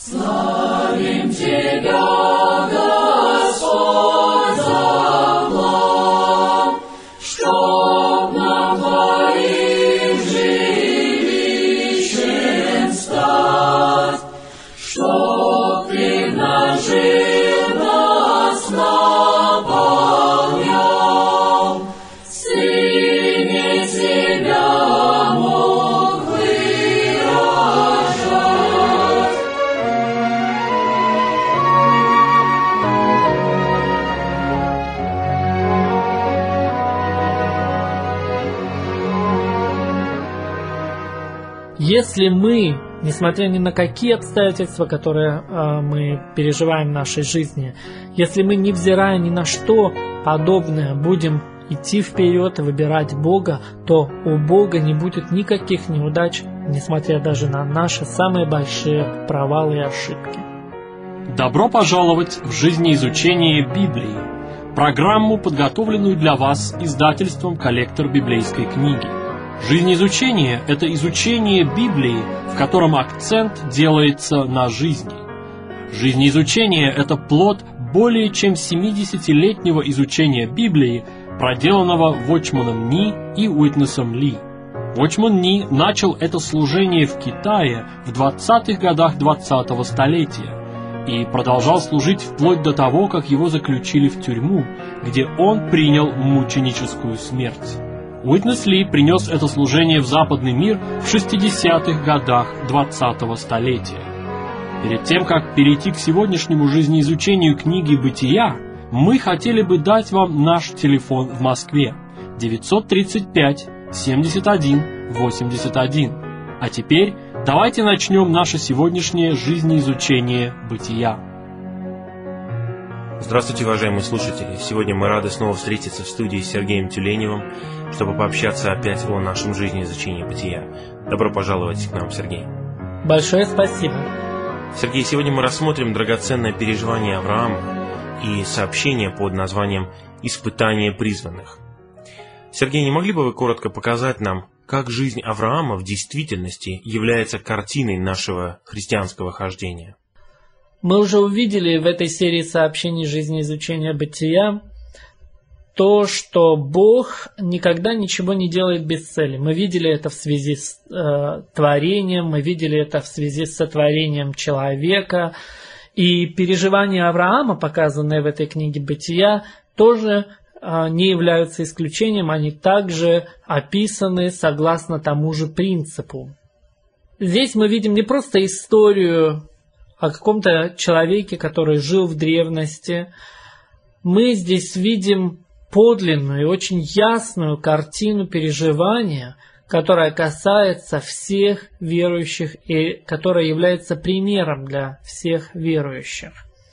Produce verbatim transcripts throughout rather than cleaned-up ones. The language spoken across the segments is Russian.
Славим Тебя, Господь, за план, чтоб нам Твоим жилищем стать, чтоб Ты в нас жил, нас наполнял, Сыне Тебя мог выражать. Если мы, несмотря ни на какие обстоятельства, которые э, мы переживаем в нашей жизни, если мы, невзирая ни на что подобное, будем идти вперед и выбирать Бога, то у Бога не будет никаких неудач, несмотря даже на наши самые большие провалы и ошибки. Добро пожаловать в жизнеизучение Библии, программу, подготовленную для вас издательством «Коллектор библейской книги». Жизнеизучение – это изучение Библии, в котором акцент делается на жизни. Жизнеизучение – это плод более чем семидесятилетнего изучения Библии, проделанного Watchman Nee и Уитнесом Ли. Watchman Nee начал это служение в Китае в двадцатых годах двадцатого столетия и продолжал служить вплоть до того, как его заключили в тюрьму, где он принял мученическую смерть. Уитнес Ли принес это служение в западный мир в шестидесятых годах двадцатого столетия. Перед тем, как перейти к сегодняшнему жизнеизучению книги «Бытия», мы хотели бы дать вам наш телефон в Москве девятьсот тридцать пять семьдесят один восемьдесят один. А теперь давайте начнем наше сегодняшнее жизнеизучение «Бытия». Здравствуйте, уважаемые слушатели! Сегодня мы рады снова встретиться в студии с Сергеем Тюленевым, чтобы пообщаться опять о нашем жизнеизучении «Бытия». Добро пожаловать к нам, Сергей! Большое спасибо! Сергей, сегодня мы рассмотрим драгоценное переживание Авраама и сообщение под названием «Испытание призванных». Сергей, не могли бы вы коротко показать нам, как жизнь Авраама в действительности является картиной нашего христианского хождения? Мы уже увидели в этой серии сообщений жизнеизучения Бытия то, что Бог никогда ничего не делает без цели. Мы видели это в связи с э, творением, мы видели это в связи с сотворением человека. И переживания Авраама, показанные в этой книге Бытия, тоже э, не являются исключением, они также описаны согласно тому же принципу. Здесь мы видим не просто историю о каком-то человеке, который жил в древности. Мы здесь видим подлинную и очень ясную картину переживания, которая касается всех верующих и которая является примером для всех верующих.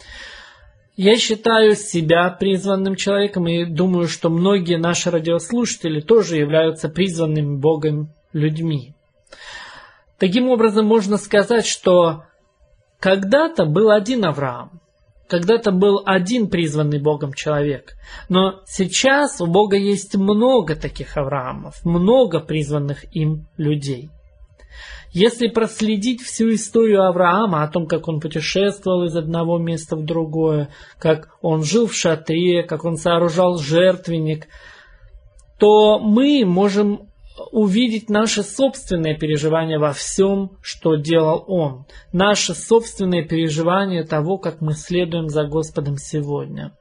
Я считаю себя призванным человеком и думаю, что многие наши радиослушатели тоже являются призванными Богом людьми. Таким образом, можно сказать, что когда-то был один Авраам, когда-то был один призванный Богом человек, но сейчас у Бога есть много таких Авраамов, много призванных им людей. Если проследить всю историю Авраама, о том, как он путешествовал из одного места в другое, как он жил в шатре, как он сооружал жертвенник, то мы можем увидеть наши собственные переживания во всем, что делал Он. Наши собственные переживания того, как мы следуем за Господом сегодня.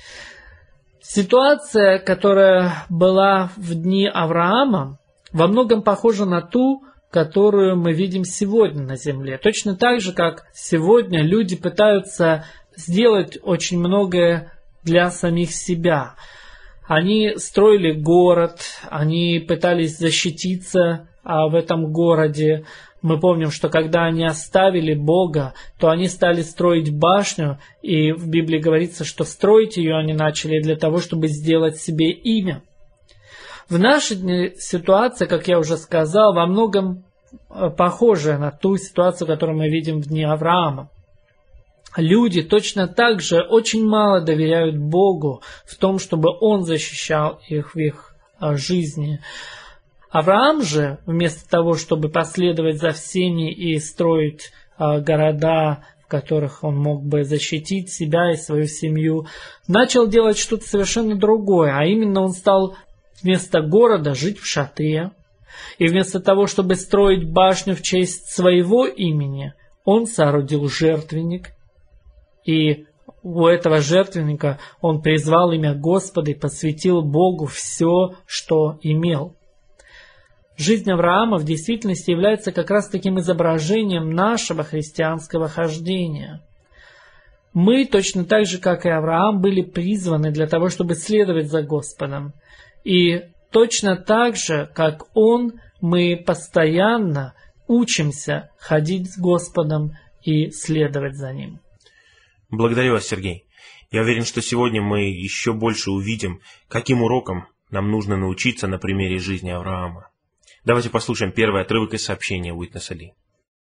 Ситуация, которая была в дни Авраама, во многом похожа на ту, которую мы видим сегодня на земле. Точно так же, как сегодня люди пытаются сделать очень многое для самих себя. Они строили город, они пытались защититься а, в этом городе. Мы помним, что когда они оставили Бога, то они стали строить башню, и в Библии говорится, что строить ее они начали для того, чтобы сделать себе имя. В наши дни ситуация, как я уже сказал, во многом похожая на ту ситуацию, которую мы видим в дни Авраама. Люди точно так же очень мало доверяют Богу в том, чтобы Он защищал их в их жизни. Авраам же, вместо того, чтобы последовать за всеми и строить города, в которых он мог бы защитить себя и свою семью, начал делать что-то совершенно другое, а именно он стал вместо города жить в шатре, и вместо того, чтобы строить башню в честь своего имени, он соорудил жертвенник, и у этого жертвенника он призвал имя Господа и посвятил Богу все, что имел. Жизнь Авраама в действительности является как раз таким изображением нашего христианского хождения. Мы, точно так же, как и Авраам, были призваны для того, чтобы следовать за Господом. И точно так же, как он, мы постоянно учимся ходить с Господом и следовать за Ним. Благодарю вас, Сергей. Я уверен, что сегодня мы еще больше увидим, каким урокам нам нужно научиться на примере жизни Авраама. Давайте послушаем первый отрывок из сообщения Уитнеса Ли.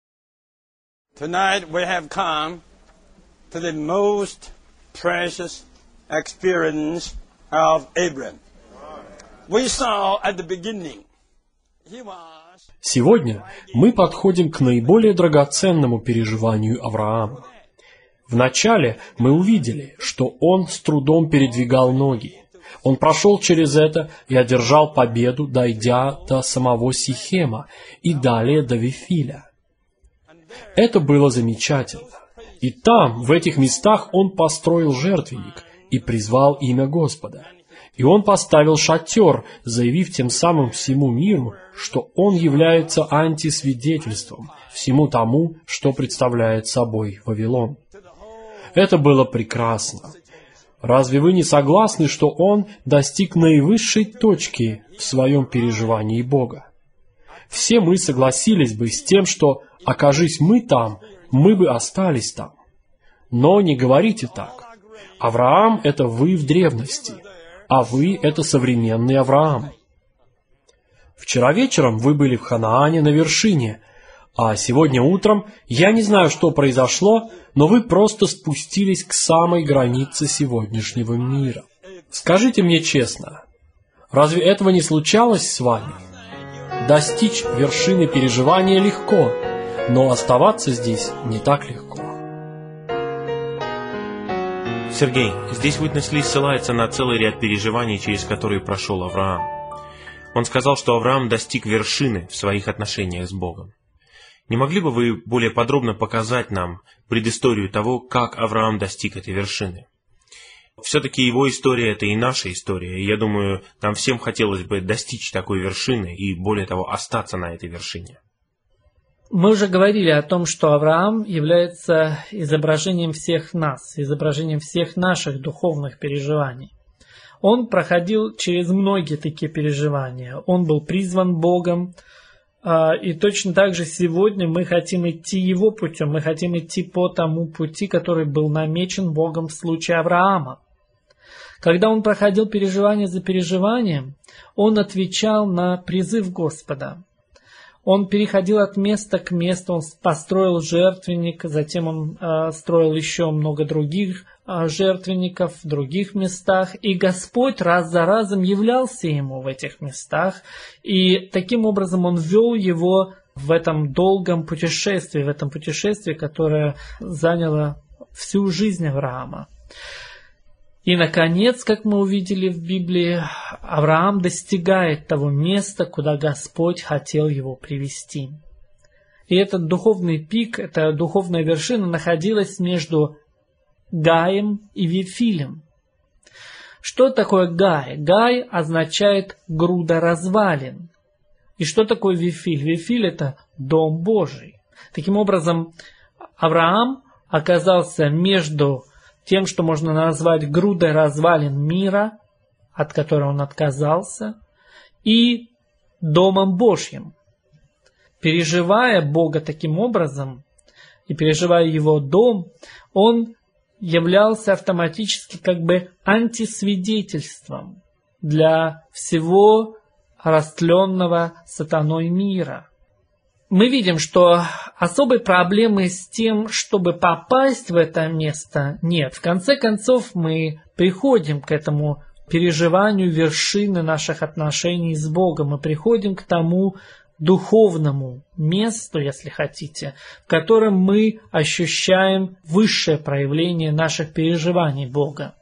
Tonight we have come to the most precious experience of Abraham. We saw at the beginning he was. Сегодня мы подходим к наиболее драгоценному переживанию Авраама. Вначале мы увидели, что он с трудом передвигал ноги. Он прошел через это и одержал победу, дойдя до самого Сихема и далее до Вифиля. Это было замечательно. И там, в этих местах, он построил жертвенник и призвал имя Господа. И он поставил шатер, заявив тем самым всему миру, что он является антисвидетельством всему тому, что представляет собой Вавилон. Это было прекрасно. Разве вы не согласны, что он достиг наивысшей точки в своем переживании Бога? Все мы согласились бы с тем, что, окажись мы там, мы бы остались там. Но не говорите так. Авраам — это вы в древности, а вы — это современный Авраам. Вчера вечером вы были в Ханаане на вершине, а сегодня утром, я не знаю, что произошло, но вы просто спустились к самой границе сегодняшнего мира. Скажите мне честно, разве этого не случалось с вами? Достичь вершины переживания легко, но оставаться здесь не так легко. Сергей, здесь Уитнес Ли ссылается на целый ряд переживаний, через которые прошел Авраам. Он сказал, что Авраам достиг вершины в своих отношениях с Богом. Не могли бы вы более подробно показать нам предысторию того, как Авраам достиг этой вершины? Все-таки его история — это и наша история, и я думаю, нам всем хотелось бы достичь такой вершины и, более того, остаться на этой вершине. Мы уже говорили о том, что Авраам является изображением всех нас, изображением всех наших духовных переживаний. Он проходил через многие такие переживания. Он был призван Богом, и точно так же сегодня мы хотим идти его путем, мы хотим идти по тому пути, который был намечен Богом в случае Авраама. Когда он проходил переживание за переживанием, он отвечал на призыв Господа. Он переходил от места к месту, он построил жертвенник, затем он э, строил еще много других э, жертвенников в других местах, и Господь раз за разом являлся ему в этих местах, и таким образом он вел его в этом долгом путешествии, в этом путешествии, которое заняло всю жизнь Авраама. И, наконец, как мы увидели в Библии, Авраам достигает того места, куда Господь хотел его привести. И этот духовный пик, эта духовная вершина находилась между Гаем и Вифилем. Что такое Гай? Гай означает груда развалин. И что такое Вифиль? Вифиль — это Дом Божий. Таким образом, Авраам оказался между тем, что можно назвать грудой развалин мира, от которого он отказался, и Домом Божьим. Переживая Бога таким образом, и переживая Его дом, он являлся автоматически как бы антисвидетельством для всего растленного сатаной мира. Мы видим, что особой проблемы с тем, чтобы попасть в это место, нет. В конце концов, мы приходим к этому переживанию вершины наших отношений с Богом. Мы приходим к тому духовному месту, если хотите, в котором мы ощущаем высшее проявление наших переживаний Бога.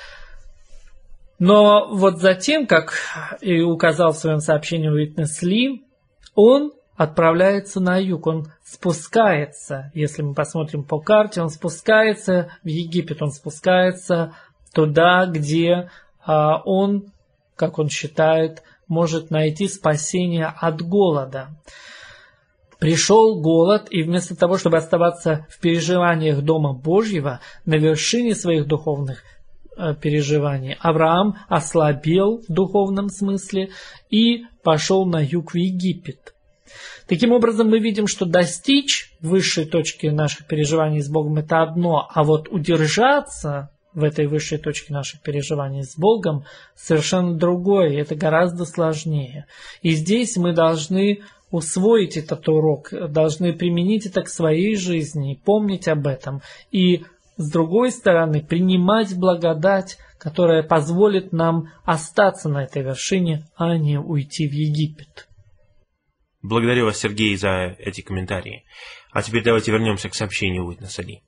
Но вот затем, как и указал в своем сообщении Уитнес Ли, он отправляется на юг, он спускается, если мы посмотрим по карте, он спускается в Египет, он спускается туда, где а, он, как он считает, может найти спасение от голода. Пришел голод, и вместо того, чтобы оставаться в переживаниях Дома Божьего, на вершине своих духовных э, переживаний, Авраам ослабел в духовном смысле и пошел на юг в Египет. Таким образом, мы видим, что достичь высшей точки наших переживаний с Богом – это одно, а вот удержаться в этой высшей точке наших переживаний с Богом совершенно другое, и это гораздо сложнее. И здесь мы должны усвоить этот урок, должны применить это к своей жизни, помнить об этом. И с другой стороны, принимать благодать, которая позволит нам остаться на этой вершине, а не уйти в Египет. Благодарю вас, Сергей, за эти комментарии. А теперь давайте вернемся к сообщению Уитнеса Ли.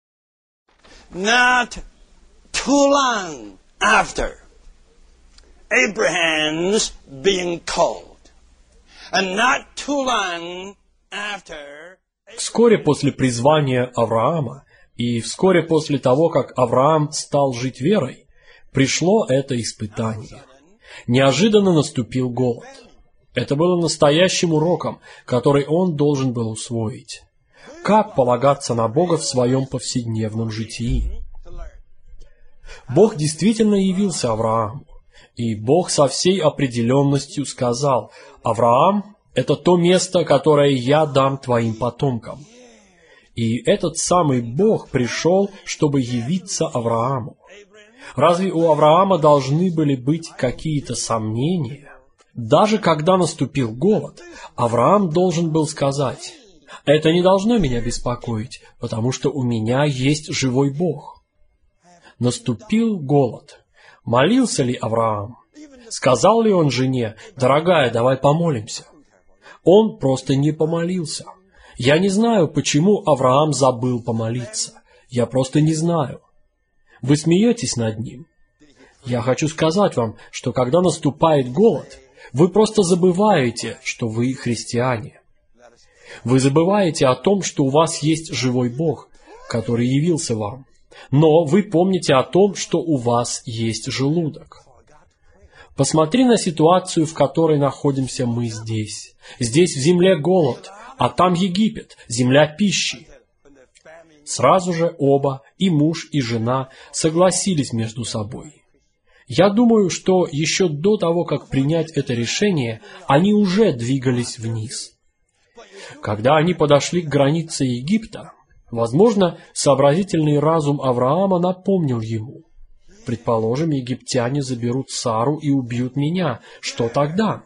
Not too long after Abraham's being called, and not too long after... Вскоре после призвания Авраама и вскоре после того, как Авраам стал жить верой, пришло это испытание. Неожиданно наступил голод. Это было настоящим уроком, который он должен был усвоить. Как полагаться на Бога в своем повседневном житии? Бог действительно явился Аврааму, и Бог со всей определенностью сказал: «Авраам, это то место, которое я дам твоим потомкам». И этот самый Бог пришел, чтобы явиться Аврааму. Разве у Авраама должны были быть какие-то сомнения? Даже когда наступил голод, Авраам должен был сказать: «Это не должно меня беспокоить, потому что у меня есть живой Бог». Наступил голод. Молился ли Авраам? Сказал ли он жене: «Дорогая, давай помолимся»? Он просто не помолился. Я не знаю, почему Авраам забыл помолиться. Я просто не знаю. Вы смеетесь над ним? Я хочу сказать вам, что когда наступает голод, вы просто забываете, что вы христиане. Вы забываете о том, что у вас есть живой Бог, который явился вам. Но вы помните о том, что у вас есть желудок. Посмотри на ситуацию, в которой находимся мы здесь. Здесь в земле голод, а там Египет, земля пищи. Сразу же оба, и муж, и жена, согласились между собой. Я думаю, что еще до того, как принять это решение, они уже двигались вниз. Когда они подошли к границе Египта, возможно, сообразительный разум Авраама напомнил ему: «Предположим, египтяне заберут Сару и убьют меня. Что тогда?»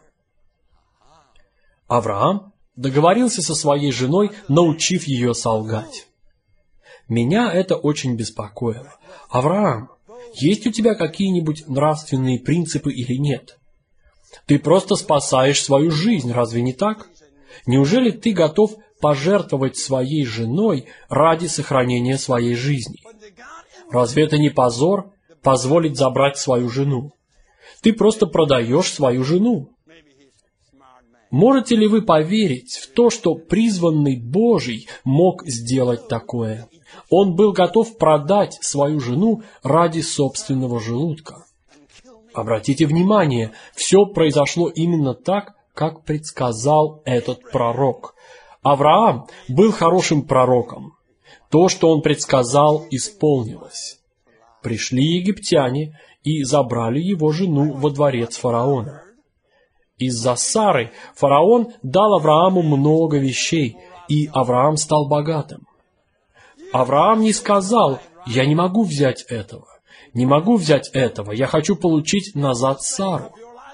Авраам договорился со своей женой, научив ее солгать. Меня это очень беспокоило. «Авраам, есть у тебя какие-нибудь нравственные принципы или нет? Ты просто спасаешь свою жизнь, разве не так? Неужели ты готов пожертвовать своей женой ради сохранения своей жизни? Разве это не позор позволить забрать свою жену? Ты просто продаешь свою жену». Можете ли вы поверить в то, что призванный Божий мог сделать такое? Он был готов продать свою жену ради собственного желудка. Обратите внимание, все произошло именно так, как предсказал этот пророк. Авраам был хорошим пророком. То, что он предсказал, исполнилось. Пришли египтяне и забрали его жену во дворец фараона. Из-за Сары фараон дал Аврааму много вещей, и Авраам стал богатым. Авраам не сказал: «Я не могу взять этого, не могу взять этого, я хочу получить назад Сару».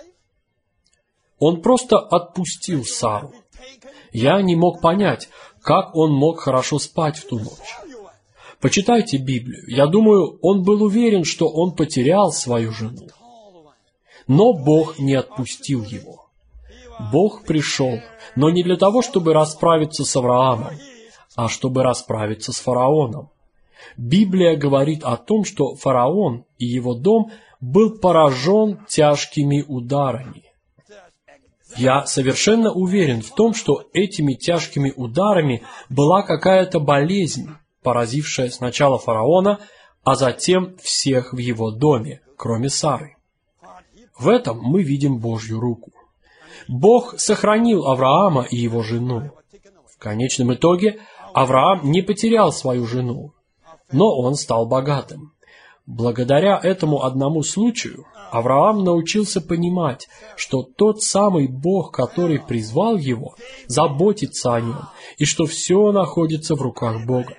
Он просто отпустил Сару. Я не мог понять, как он мог хорошо спать в ту ночь. Почитайте Библию. Я думаю, он был уверен, что он потерял свою жену. Но Бог не отпустил его. Бог пришел, но не для того, чтобы расправиться с Авраамом, а чтобы расправиться с фараоном. Библия говорит о том, что фараон и его дом был поражен тяжкими ударами. Я совершенно уверен в том, что этими тяжкими ударами была какая-то болезнь, поразившая сначала фараона, а затем всех в его доме, кроме Сары. В этом мы видим Божью руку. Бог сохранил Авраама и его жену. В конечном итоге Авраам не потерял свою жену, но он стал богатым. Благодаря этому одному случаю Авраам научился понимать, что тот самый Бог, который призвал его, заботится о нем, и что все находится в руках Бога.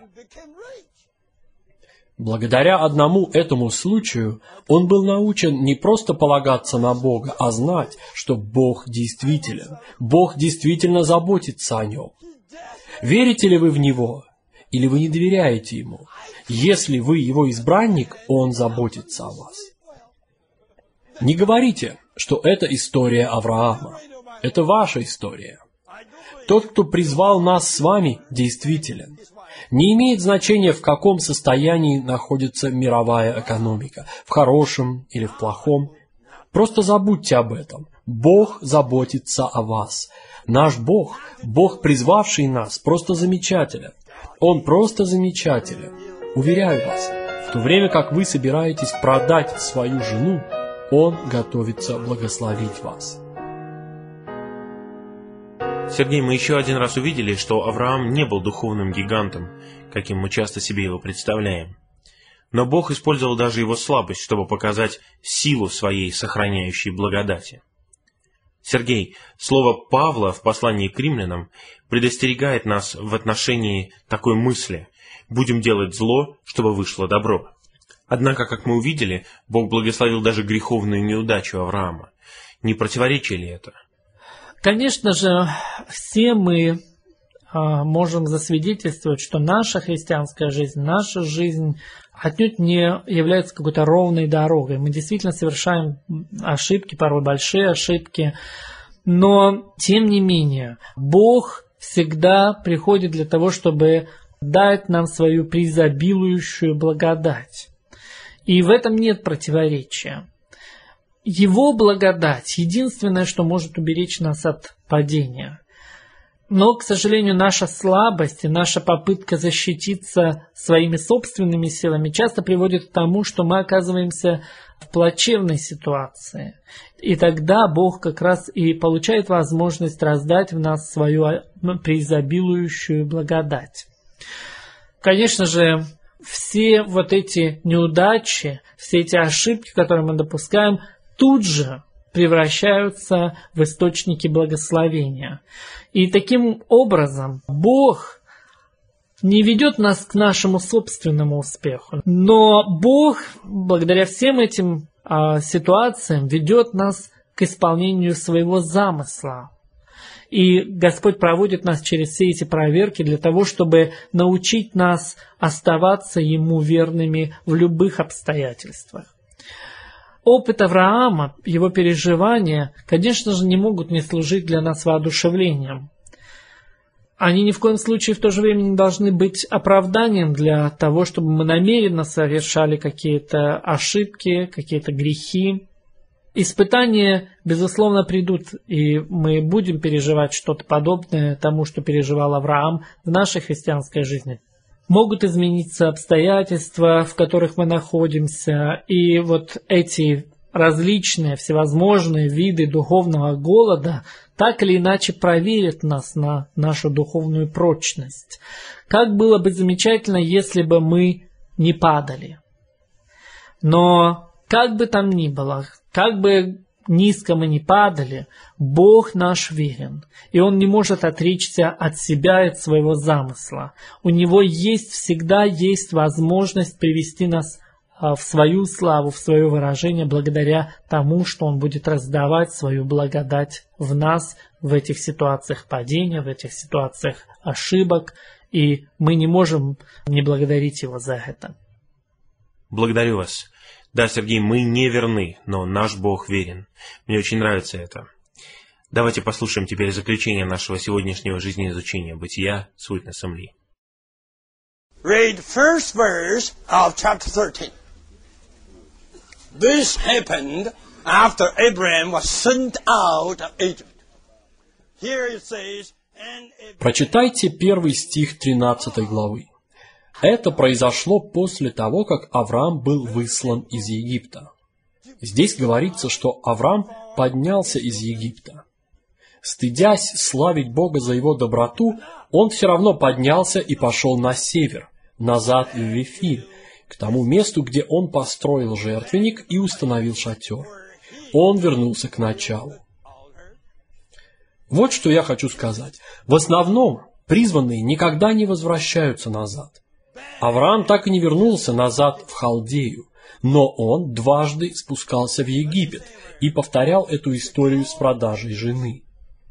Благодаря одному этому случаю он был научен не просто полагаться на Бога, а знать, что Бог действителен, Бог действительно заботится о нем. Верите ли вы в Него, или вы не доверяете Ему? Если вы Его избранник, Он заботится о вас. Не говорите, что это история Авраама. Это ваша история. Тот, кто призвал нас с вами, действителен. Не имеет значения, в каком состоянии находится мировая экономика, в хорошем или в плохом. Просто забудьте об этом. Бог заботится о вас. Наш Бог, Бог, призвавший нас, просто замечателен. Он просто замечателен. Уверяю вас, в то время как вы собираетесь продать свою жену, Он готовится благословить вас. Сергей, мы еще один раз увидели, что Авраам не был духовным гигантом, каким мы часто себе его представляем. Но Бог использовал даже его слабость, чтобы показать силу своей сохраняющей благодати. Сергей, слово Павла в послании к римлянам предостерегает нас в отношении такой мысли: «Будем делать зло, чтобы вышло добро». Однако, как мы увидели, Бог благословил даже греховную неудачу Авраама. Не противоречие ли это? Конечно же, все мы а, можем засвидетельствовать, что наша христианская жизнь, наша жизнь отнюдь не является какой-то ровной дорогой. Мы действительно совершаем ошибки, порой большие ошибки, но тем не менее Бог всегда приходит для того, чтобы дать нам свою преизобилующую благодать. И в этом нет противоречия. Его благодать — единственное, что может уберечь нас от падения. Но, к сожалению, наша слабость и наша попытка защититься своими собственными силами часто приводит к тому, что мы оказываемся в плачевной ситуации. И тогда Бог как раз и получает возможность раздать в нас свою преизобилующую благодать. Конечно же, все вот эти неудачи, все эти ошибки, которые мы допускаем, тут же превращаются в источники благословения. И таким образом Бог не ведет нас к нашему собственному успеху, но Бог, благодаря всем этим а, ситуациям, ведет нас к исполнению своего замысла. И Господь проводит нас через все эти проверки для того, чтобы научить нас оставаться Ему верными в любых обстоятельствах. Опыт Авраама, его переживания, конечно же, не могут не служить для нас воодушевлением. Они ни в коем случае в то же время не должны быть оправданием для того, чтобы мы намеренно совершали какие-то ошибки, какие-то грехи. Испытания, безусловно, придут, и мы будем переживать что-то подобное тому, что переживал Авраам в нашей христианской жизни. Могут измениться обстоятельства, в которых мы находимся, и вот эти различные всевозможные виды духовного голода так или иначе проверят нас на нашу духовную прочность. Как было бы замечательно, если бы мы не падали. Но как бы там ни было, как бы низко мы ни падали, Бог наш верен, и Он не может отречься от себя и от своего замысла. У Него есть, всегда есть возможность привести нас в свою славу, в свое выражение, благодаря тому, что Он будет раздавать свою благодать в нас, в этих ситуациях падения, в этих ситуациях ошибок, и мы не можем не благодарить Его за это. Благодарю вас. Да, Сергей, мы не верны, но наш Бог верен. Мне очень нравится это. Давайте послушаем теперь заключение нашего сегодняшнего жизнеизучения бытия с Уитнесом Ли. Read first verse of chapter thirteen. This happened after Abraham was sent out of Egypt. Here it says, and Abraham... Прочитайте первый стих тринадцатой главы. Это произошло после того, как Авраам был выслан из Египта. Здесь говорится, что Авраам поднялся из Египта. Стыдясь славить Бога за его доброту, он все равно поднялся и пошел на север, назад в Вифиль, к тому месту, где он построил жертвенник и установил шатер. Он вернулся к началу. Вот что я хочу сказать. В основном призванные никогда не возвращаются назад. Авраам так и не вернулся назад в Халдею, но он дважды спускался в Египет и повторял эту историю с продажей жены.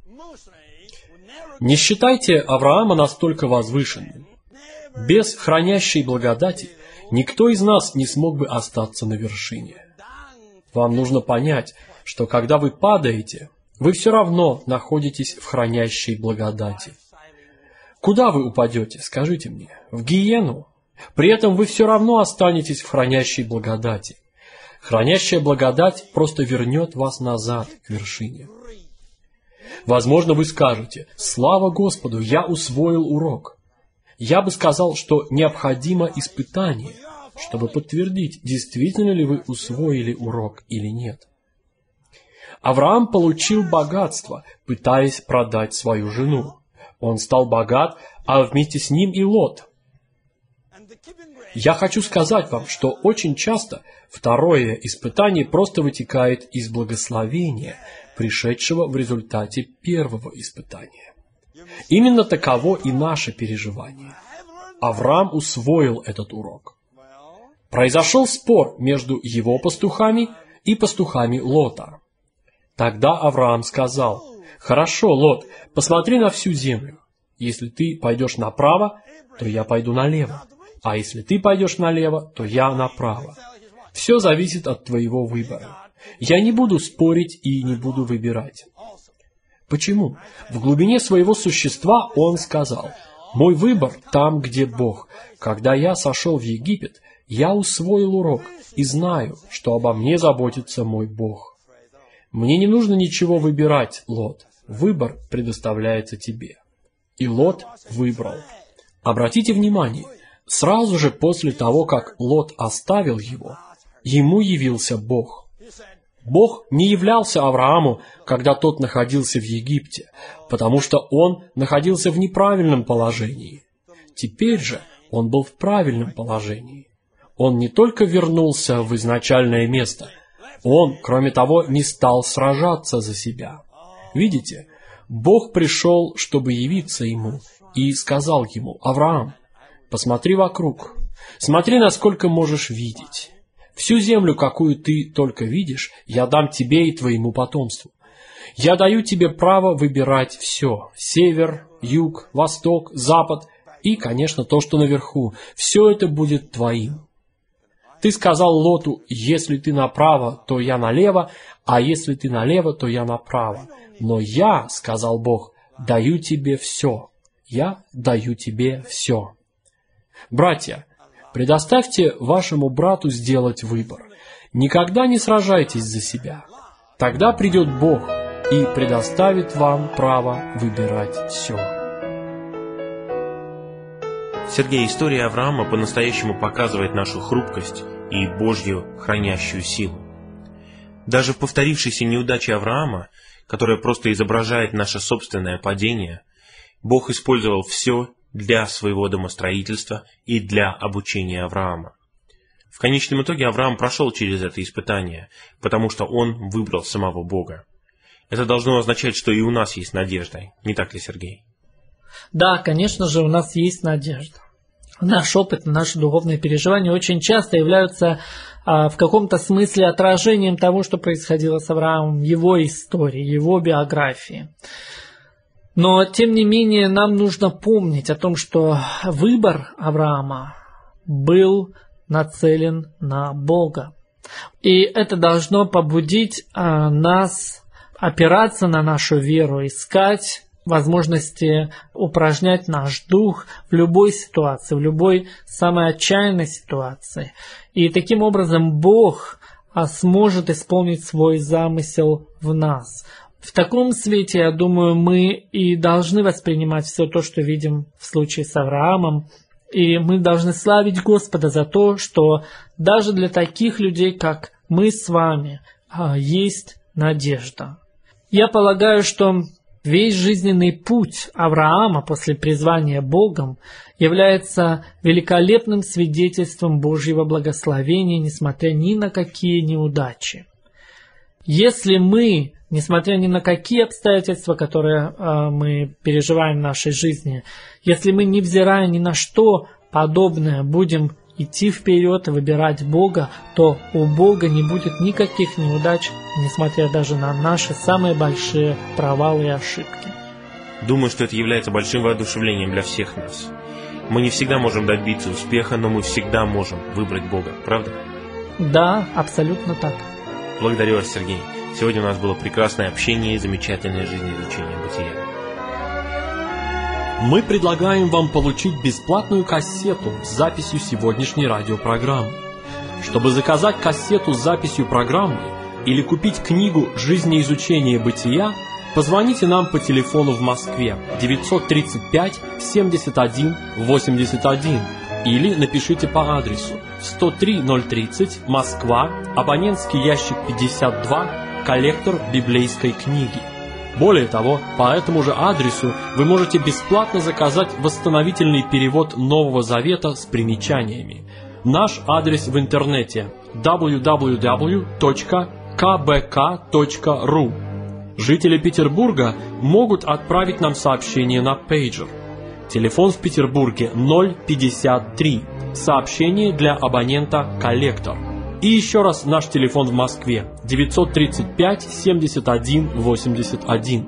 Не считайте Авраама настолько возвышенным. Без хранящей благодати никто из нас не смог бы остаться на вершине. Вам нужно понять, что когда вы падаете, вы все равно находитесь в хранящей благодати. Куда вы упадете, скажите мне? В гиену? При этом вы все равно останетесь в хранящей благодати. Хранящая благодать просто вернет вас назад к вершине. Возможно, вы скажете: «Слава Господу, я усвоил урок». Я бы сказал, что необходимо испытание, чтобы подтвердить, действительно ли вы усвоили урок или нет. Авраам получил богатство, пытаясь продать свою жену. Он стал богат, а вместе с ним и Лот. Я хочу сказать вам, что очень часто второе испытание просто вытекает из благословения, пришедшего в результате первого испытания. Именно таково и наше переживание. Авраам усвоил этот урок. Произошел спор между его пастухами и пастухами Лота. Тогда Авраам сказал: «Хорошо, Лот, посмотри на всю землю. Если ты пойдешь направо, то я пойду налево. А если ты пойдешь налево, то я направо. Все зависит от твоего выбора. Я не буду спорить и не буду выбирать». Почему? В глубине своего существа он сказал: «Мой выбор там, где Бог. Когда я сошел в Египет, я усвоил урок и знаю, что обо мне заботится мой Бог. Мне не нужно ничего выбирать, Лот. Выбор предоставляется тебе». И Лот выбрал. Обратите внимание, сразу же после того, как Лот оставил его, ему явился Бог. Бог не являлся Аврааму, когда тот находился в Египте, потому что он находился в неправильном положении. Теперь же он был в правильном положении. Он не только вернулся в изначальное место, он, кроме того, не стал сражаться за себя. Видите, Бог пришел, чтобы явиться ему, и сказал ему: «Авраам, посмотри вокруг, смотри, насколько можешь видеть. Всю землю, какую ты только видишь, я дам тебе и твоему потомству. Я даю тебе право выбирать все: север, юг, восток, запад и, конечно, то, что наверху. Все это будет твоим. Ты сказал Лоту: если ты направо, то я налево, а если ты налево, то я направо. Но я, сказал Бог, даю тебе все. Я даю тебе все». Братья, предоставьте вашему брату сделать выбор. Никогда не сражайтесь за себя. Тогда придет Бог и предоставит вам право выбирать все. Сергей, история Авраама по-настоящему показывает нашу хрупкость и Божью хранящую силу. Даже в повторившейся неудаче Авраама, которая просто изображает наше собственное падение, Бог использовал все для своего домостроительства и для обучения Авраама. В конечном итоге Авраам прошел через это испытание, потому что он выбрал самого Бога. Это должно означать, что и у нас есть надежда, не так ли, Сергей? Да, конечно же, у нас есть надежда. Наш опыт, наши духовные переживания очень часто являются а, в каком-то смысле отражением того, что происходило с Авраамом, его истории, его биографии. Но, тем не менее, нам нужно помнить о том, что выбор Авраама был нацелен на Бога. И это должно побудить а, нас опираться на нашу веру, искать возможности упражнять наш дух в любой ситуации, в любой самой отчаянной ситуации. И таким образом Бог сможет исполнить свой замысел в нас. В таком свете, я думаю, мы и должны воспринимать все то, что видим в случае с Авраамом. И мы должны славить Господа за то, что даже для таких людей, как мы с вами, есть надежда. Я полагаю, что весь жизненный путь Авраама после призвания Богом является великолепным свидетельством Божьего благословения, несмотря ни на какие неудачи. Если мы, несмотря ни на какие обстоятельства, которые э, мы переживаем в нашей жизни, если мы, невзирая ни на что подобное, будем идти вперед и выбирать Бога, то у Бога не будет никаких неудач, несмотря даже на наши самые большие провалы и ошибки. Думаю, что это является большим воодушевлением для всех нас. Мы не всегда можем добиться успеха, но мы всегда можем выбрать Бога, правда? Да, абсолютно так. Благодарю вас, Сергей. Сегодня у нас было прекрасное общение и замечательное жизнеизучение бытия. Мы предлагаем вам получить бесплатную кассету с записью сегодняшней радиопрограммы. Чтобы заказать кассету с записью программы или купить книгу «Жизнеизучение бытия», позвоните нам по телефону в Москве девятьсот тридцать пять семьдесят один восемьдесят один или напишите по адресу сто три ноль тридцать, Москва, абонентский ящик пятьдесят два, коллектор библейской книги. Более того, по этому же адресу вы можете бесплатно заказать восстановительный перевод Нового Завета с примечаниями. Наш адрес в интернете дабл ю дабл ю дабл ю точка ка бэ ка точка ру. Жители Петербурга могут отправить нам сообщение на пейджер. Телефон в Петербурге ноль пятьдесят три. Сообщение для абонента «Коллектор». И еще раз наш телефон в Москве девятьсот тридцать пять семьдесят один восемьдесят один.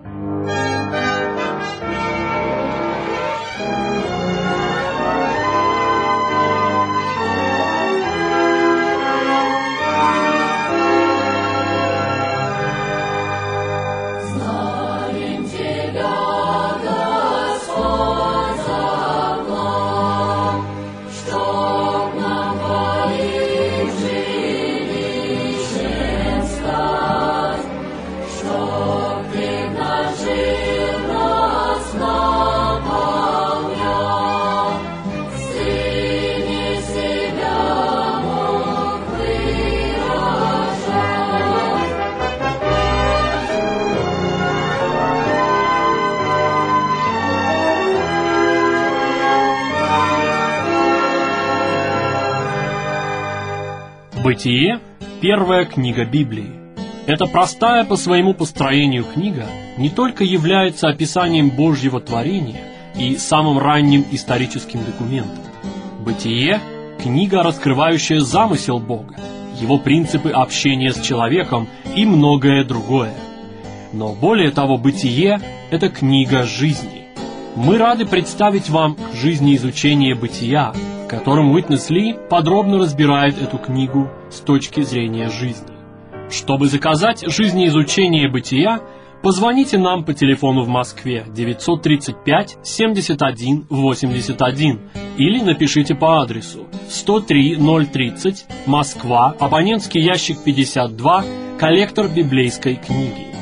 Бытие – первая книга Библии. Эта простая по своему построению книга не только является описанием Божьего творения и самым ранним историческим документом. Бытие – книга, раскрывающая замысел Бога, его принципы общения с человеком и многое другое. Но более того, Бытие – это книга жизни. Мы рады представить вам жизнеизучение бытия, в котором Уитнес Ли подробно разбирает эту книгу с точки зрения жизни. Чтобы заказать жизнеизучение бытия, позвоните нам по телефону в Москве девятьсот тридцать пять семьдесят один восемьдесят один или напишите по адресу сто три ноль тридцать, Москва, абонентский ящик пятьдесят два, коллектор библейской книги.